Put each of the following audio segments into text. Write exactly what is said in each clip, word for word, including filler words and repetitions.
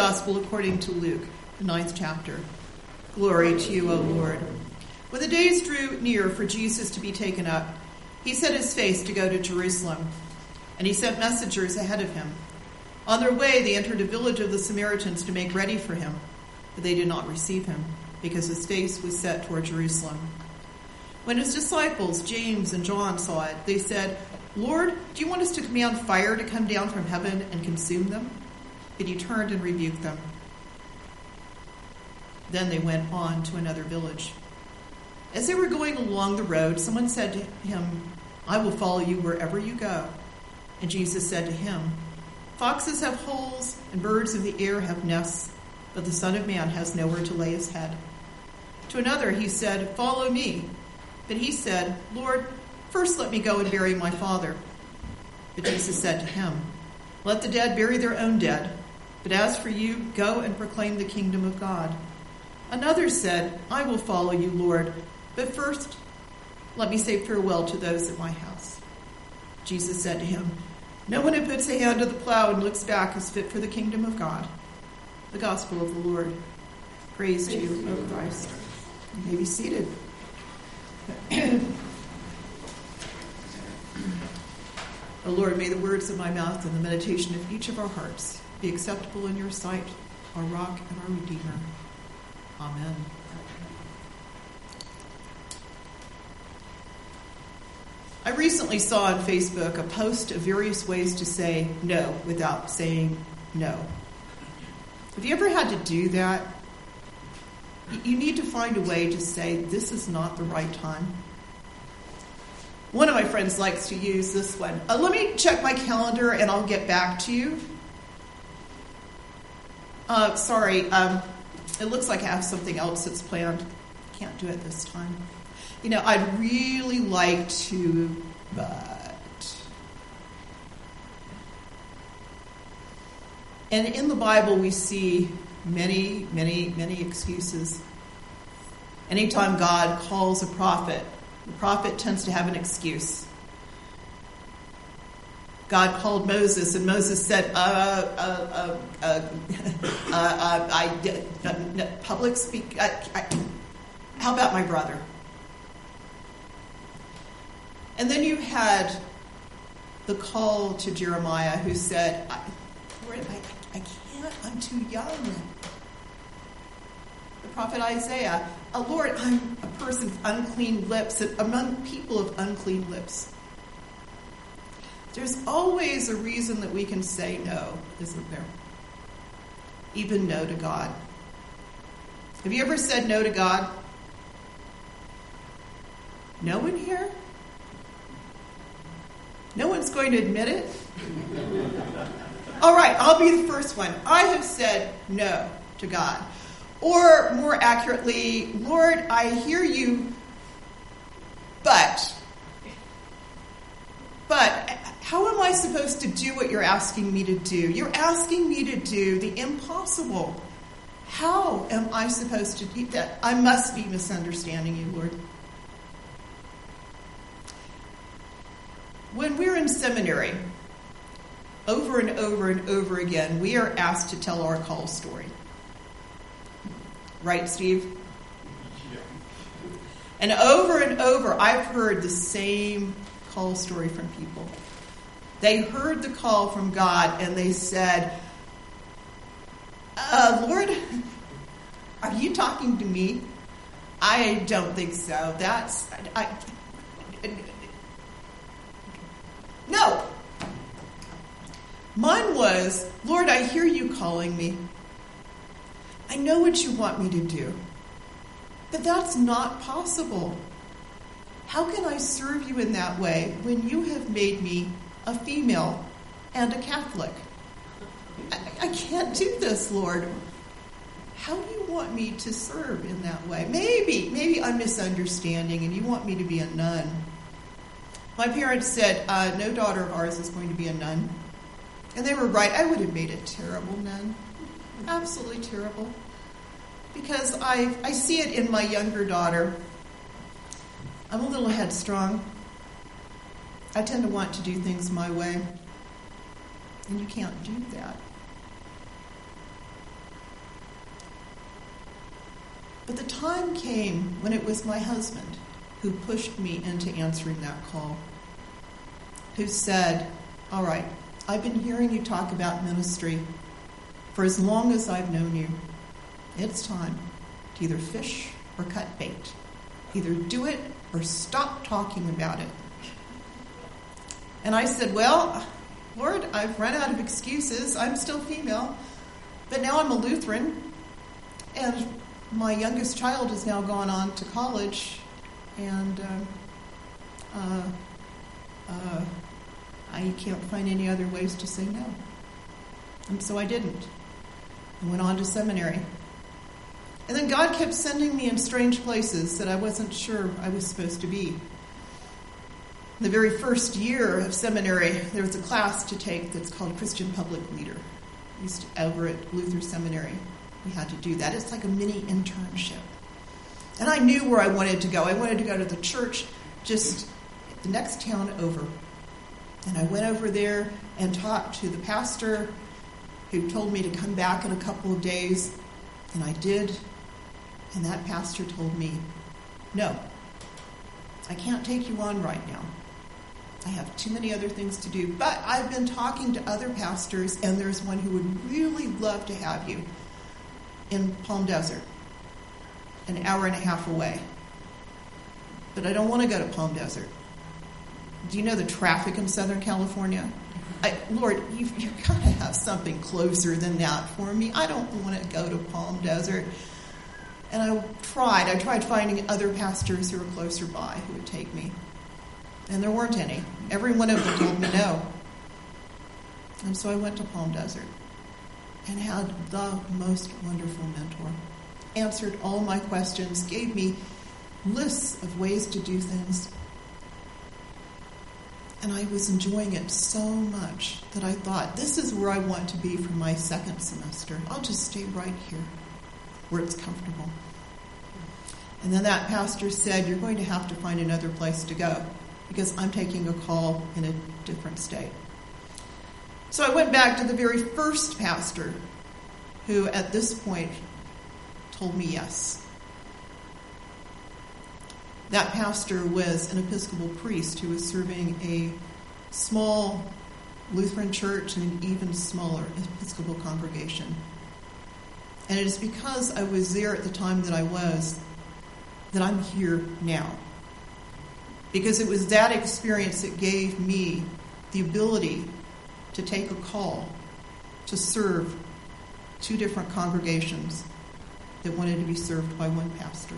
Gospel according to Luke, the ninth chapter. Glory to you, O Lord. When the days drew near for Jesus to be taken up, he set his face to go to Jerusalem, and he sent messengers ahead of him. On their way, they entered a village of the Samaritans to make ready for him, but they did not receive him, because his face was set toward Jerusalem. When his disciples, James and John, saw it, they said, "Lord, do you want us to command fire to come down from heaven and consume them?" But he turned and rebuked them. Then they went on to another village. As they were going along the road, someone said to him, "I will follow you wherever you go." And Jesus said to him, "Foxes have holes and birds of the air have nests, but the Son of Man has nowhere to lay his head." To another he said, "Follow me." But he said, "Lord, first let me go and bury my father." But Jesus said to him, "Let the dead bury their own dead. But as for you, go and proclaim the kingdom of God." Another said, "I will follow you, Lord, but first let me say farewell to those at my house." Jesus said to him, "No one who puts a hand to the plow and looks back is fit for the kingdom of God." The gospel of the Lord. Praise to you, O Christ. You may be seated. O Lord, may the words of my mouth and the meditation of each of our hearts be acceptable in your sight, our rock and our redeemer. Amen. I recently saw on Facebook a post of various ways to say no without saying no. Have you ever had to do that? You need to find a way to say, this is not the right time. One of my friends likes to use this one. Uh, let me check my calendar and I'll get back to you. Uh, sorry, um, it looks like I have something else that's planned. Can't do it this time. You know, I'd really like to, but... And in the Bible, we see many, many, many excuses. Anytime God calls a prophet, the prophet tends to have an excuse. God called Moses, and Moses said, uh, uh, uh, uh, uh, uh, I did, uh, no, public speak, I, I, how about my brother? And then you had the call to Jeremiah, who said, I, Lord, I, I can't, I'm too young. The prophet Isaiah, oh, Lord, I'm a person of unclean lips, among people of unclean lips. There's always a reason that we can say no, isn't there? Even no to God. Have you ever said no to God? No one here? No one's going to admit it? All right, I'll be the first one. I have said no to God. Or more accurately, Lord, I hear you, but... But how am I supposed to do what you're asking me to do? You're asking me to do the impossible. How am I supposed to do that? I must be misunderstanding you, Lord. When we're in seminary, over and over and over again, we are asked to tell our call story. Right, Steve? Yeah. And over and over, I've heard the same call story from people. They heard the call from God and they said, uh, Lord, are you talking to me? I don't think so. That's, I, I, no. Mine was, Lord, I hear you calling me. I know what you want me to do, but that's not possible. How can I serve you in that way when you have made me a female and a Catholic? I, I can't do this, Lord. How do you want me to serve in that way? Maybe, maybe I'm misunderstanding and you want me to be a nun. My parents said, uh, no daughter of ours is going to be a nun. And they were right. I would have made a terrible nun. Absolutely terrible. Because I I see it in my younger daughter. I'm a little headstrong. I tend to want to do things my way. And you can't do that. But the time came when it was my husband who pushed me into answering that call, who said, all right, I've been hearing you talk about ministry for as long as I've known you. It's time to either fish or cut bait. Either do it or stop talking about it. And I said, well, Lord, I've run out of excuses. I'm still female, but now I'm a Lutheran, and my youngest child has now gone on to college, and uh, uh, uh, I can't find any other ways to say no. And so I didn't. I went on to seminary. And then God kept sending me in strange places that I wasn't sure I was supposed to be. The very first year of seminary, there was a class to take that's called Christian Public Leader. We used to, over at Luther Seminary, we had to do that. It's like a mini internship. And I knew where I wanted to go. I wanted to go to the church just the next town over. And I went over there and talked to the pastor, who told me to come back in a couple of days. And I did. And that pastor told me, no, I can't take you on right now. I have too many other things to do. But I've been talking to other pastors, and there's one who would really love to have you in Palm Desert, an hour and a half away. But I don't want to go to Palm Desert. Do you know the traffic in Southern California? I, Lord, you've, you've got to have something closer than that for me. I don't want to go to Palm Desert. And I tried. I tried finding other pastors who were closer by who would take me. And there weren't any. Every one of them told me no. And so I went to Palm Desert and had the most wonderful mentor. Answered all my questions, gave me lists of ways to do things. And I was enjoying it so much that I thought, this is where I want to be for my second semester. I'll just stay right here, where it's comfortable. And then that pastor said, you're going to have to find another place to go, because I'm taking a call in a different state. So I went back to the very first pastor, who at this point told me yes. That pastor was an Episcopal priest who was serving a small Lutheran church and an even smaller Episcopal congregation. And it is because I was there at the time that I was that I'm here now. Because it was that experience that gave me the ability to take a call to serve two different congregations that wanted to be served by one pastor.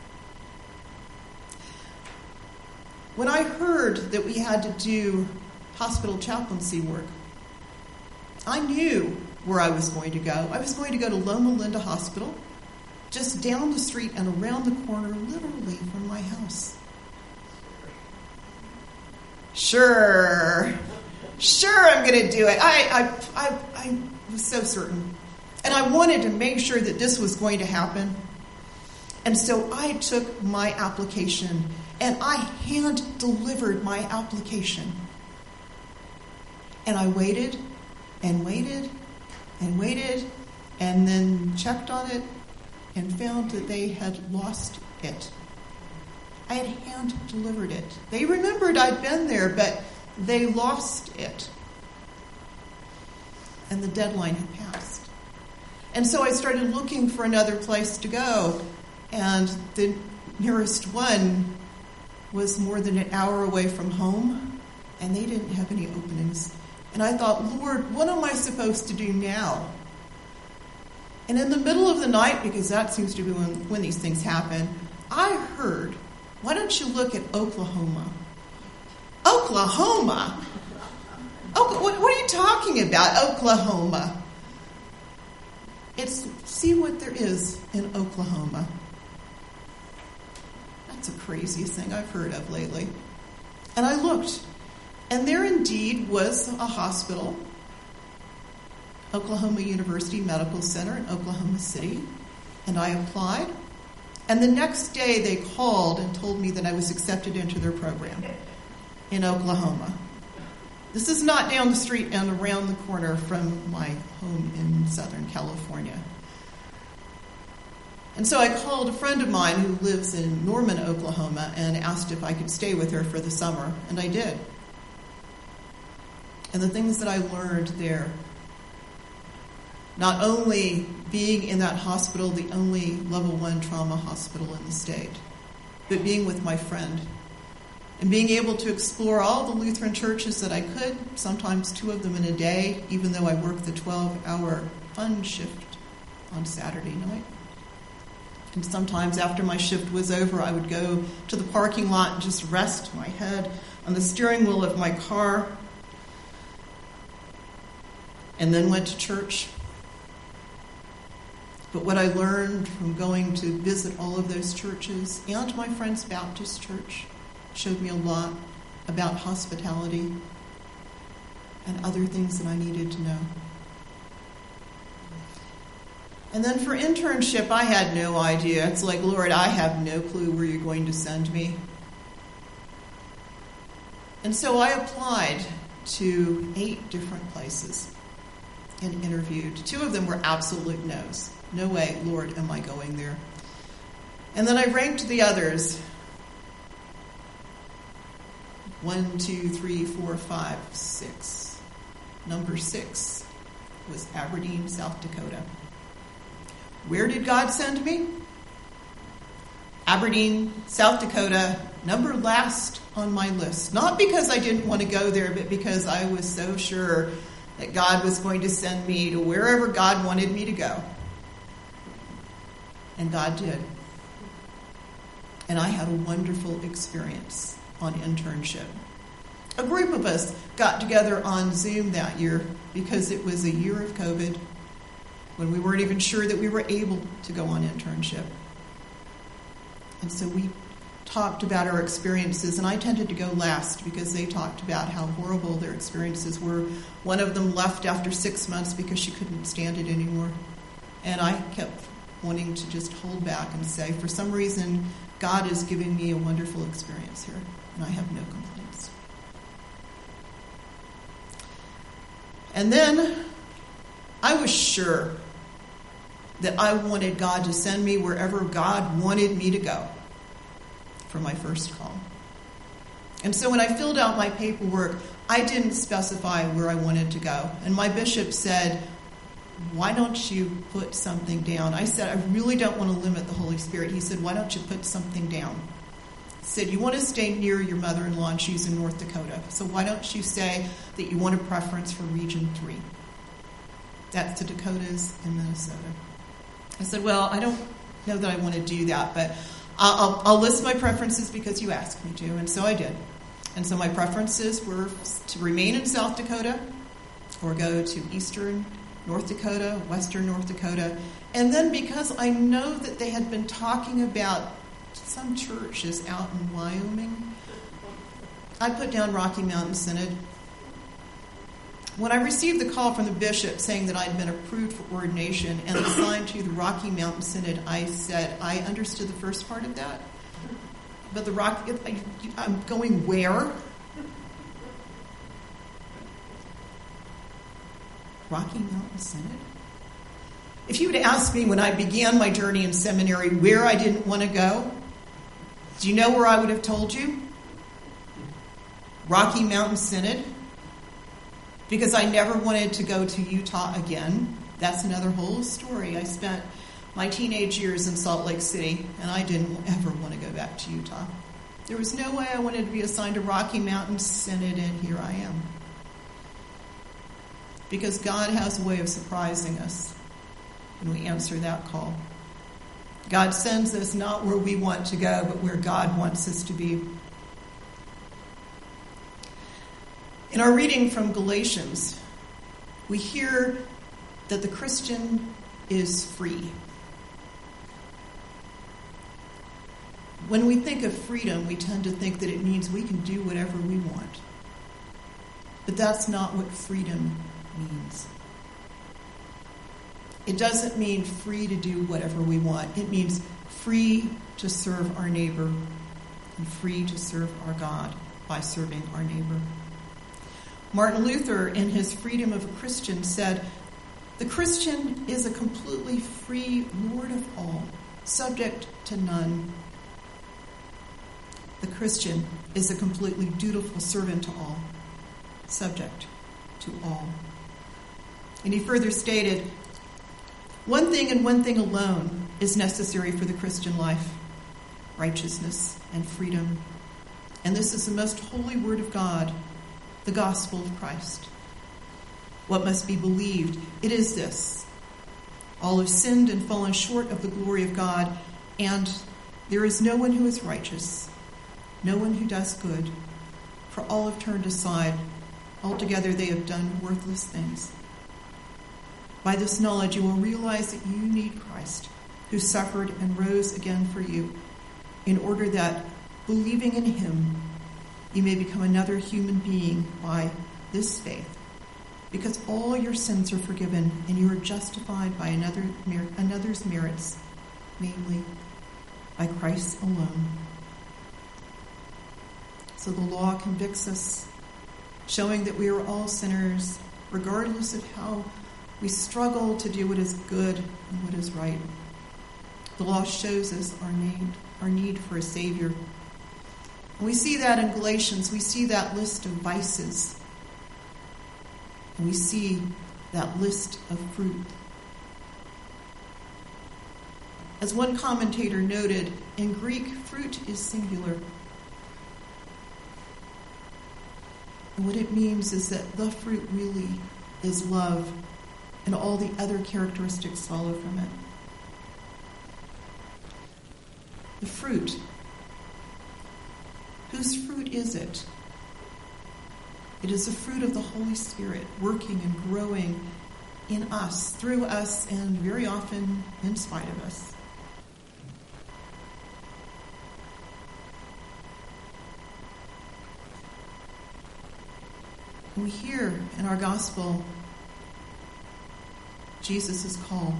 When I heard that we had to do hospital chaplaincy work, I knew where I was going to go. I was going to go to Loma Linda Hospital, just down the street and around the corner, literally from my house. Sure, sure I'm going to do it. I, I, I, I was so certain. And I wanted to make sure that this was going to happen. And so I took my application and I hand-delivered my application. And I waited and waited and waited and then checked on it and found that they had lost it. I had hand-delivered it. They remembered I'd been there, but they lost it. And the deadline had passed. And so I started looking for another place to go. And the nearest one was more than an hour away from home, and they didn't have any openings. And I thought, Lord, what am I supposed to do now? And in the middle of the night, because that seems to be when, when these things happen, I heard, why don't you look at Oklahoma? Oklahoma? Oh, what, what are you talking about, Oklahoma? It's, see what there is in Oklahoma. That's the craziest thing I've heard of lately. And I looked, and there indeed was a hospital, Oklahoma University Medical Center in Oklahoma City, and I applied. And the next day they called and told me that I was accepted into their program in Oklahoma. This is not down the street and around the corner from my home in Southern California. And so I called a friend of mine who lives in Norman, Oklahoma, and asked if I could stay with her for the summer, and I did. And the things that I learned there, not only being in that hospital, the only level one trauma hospital in the state, but being with my friend and being able to explore all the Lutheran churches that I could, sometimes two of them in a day, even though I worked the twelve-hour fun shift on Saturday night. And sometimes after my shift was over, I would go to the parking lot and just rest my head on the steering wheel of my car, and then went to church. But what I learned from going to visit all of those churches and my friend's Baptist church showed me a lot about hospitality and other things that I needed to know. And then for internship, I had no idea. It's like, Lord, I have no clue where you're going to send me. And so I applied to eight different places and interviewed. Two of them were absolute no's. No way, Lord, am I going there. And then I ranked the others. One, two, three, four, five, six. Number six was Aberdeen, South Dakota. Where did God send me? Aberdeen, South Dakota, number last on my list. Not because I didn't want to go there, but because I was so sure that God was going to send me to wherever God wanted me to go. And God did. And I had a wonderful experience on internship. A group of us got together on Zoom that year because it was a year of COVID, when we weren't even sure that we were able to go on internship. And so we talked about our experiences, and I tended to go last because they talked about how horrible their experiences were. One of them left after six months because she couldn't stand it anymore. And I kept wanting to just hold back and say, for some reason, God is giving me a wonderful experience here, and I have no complaints. And then I was sure that I wanted God to send me wherever God wanted me to go for my first call. And so when I filled out my paperwork, I didn't specify where I wanted to go. And my bishop said, why don't you put something down? I said, I really don't want to limit the Holy Spirit. He said, why don't you put something down? He said, you want to stay near your mother-in-law, and she's in North Dakota. So why don't you say that you want a preference for Region three? That's the Dakotas and Minnesota. I said, well, I don't know that I want to do that, but I'll, I'll list my preferences because you asked me to, and so I did. And so my preferences were to remain in South Dakota or go to eastern North Dakota, western North Dakota. And then because I know that they had been talking about some churches out in Wyoming, I put down Rocky Mountain Synod. When I received the call from the bishop saying that I'd been approved for ordination and assigned to the Rocky Mountain Synod, I said, I understood the first part of that. But the Rocky, I'm going where? Rocky Mountain Synod? If you had asked me when I began my journey in seminary where I didn't want to go, do you know where I would have told you? Rocky Mountain Synod. Because I never wanted to go to Utah again. That's another whole story. I spent my teenage years in Salt Lake City, and I didn't ever want to go back to Utah. There was no way I wanted to be assigned to Rocky Mountain Synod, and here I am. Because God has a way of surprising us when we answer that call. God sends us not where we want to go, but where God wants us to be. In our reading from Galatians, we hear that the Christian is free. When we think of freedom, we tend to think that it means we can do whatever we want. But that's not what freedom means. It doesn't mean free to do whatever we want. It means free to serve our neighbor and free to serve our God by serving our neighbor. Martin Luther, in his Freedom of a Christian, said, the Christian is a completely free Lord of all, subject to none. The Christian is a completely dutiful servant to all, subject to all. And he further stated, one thing and one thing alone is necessary for the Christian life, righteousness and freedom. And this is the most holy word of God, the gospel of Christ. What must be believed? It is this: all have sinned and fallen short of the glory of God, and there is no one who is righteous, no one who does good, for all have turned aside. Altogether they have done worthless things. By this knowledge you will realize that you need Christ, who suffered and rose again for you, in order that, believing in him, you may become another human being by this faith, because all your sins are forgiven and you are justified by another another's merits, namely by Christ alone. So the law convicts us, showing that we are all sinners, regardless of how we struggle to do what is good and what is right. The law shows us our need, our need for a Savior. And we see that in Galatians. We see that list of vices. And we see that list of fruit. As one commentator noted, in Greek, fruit is singular. And what it means is that the fruit really is love, and all the other characteristics follow from it. The fruit. Whose fruit is it? It is the fruit of the Holy Spirit working and growing in us, through us, and very often in spite of us. We hear in our gospel Jesus' call,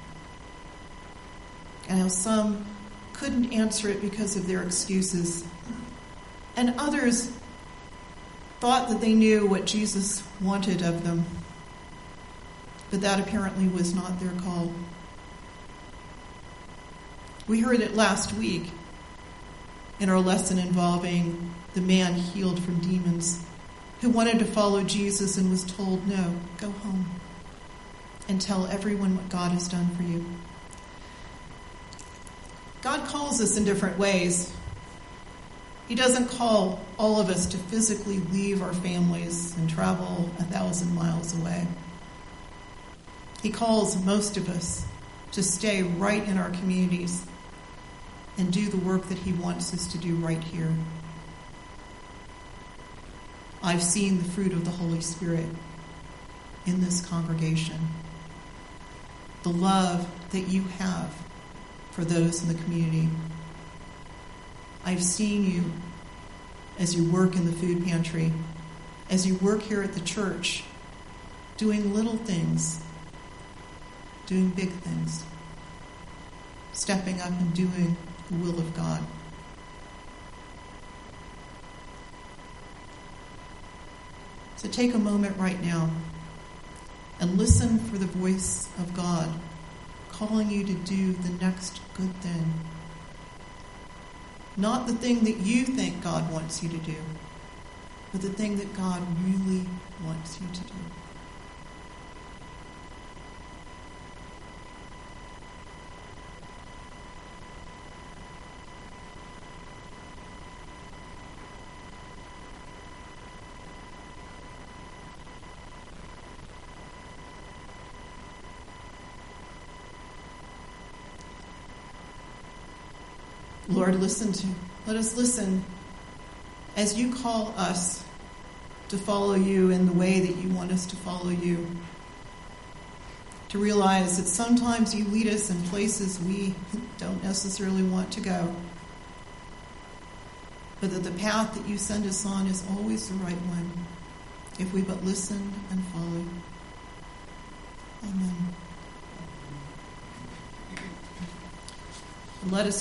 and how some couldn't answer it because of their excuses, and others thought that they knew what Jesus wanted of them, but that apparently was not their call. We heard it last week in our lesson involving the man healed from demons, who wanted to follow Jesus and was told, no, go home and tell everyone what God has done for you. God calls us in different ways. He doesn't call all of us to physically leave our families and travel a thousand miles away. He calls most of us to stay right in our communities and do the work that he wants us to do right here. I've seen the fruit of the Holy Spirit in this congregation. The love that you have for those in the community. I've seen you as you work in the food pantry, as you work here at the church, doing little things, doing big things, stepping up and doing the will of God. So take a moment right now and listen for the voice of God calling you to do the next good thing. Not the thing that you think God wants you to do, but the thing that God really wants you to do. Lord, listen to, let us listen as you call us to follow you in the way that you want us to follow you. To realize that sometimes you lead us in places we don't necessarily want to go, but that the path that you send us on is always the right one, if we but listen and follow. Amen. Let us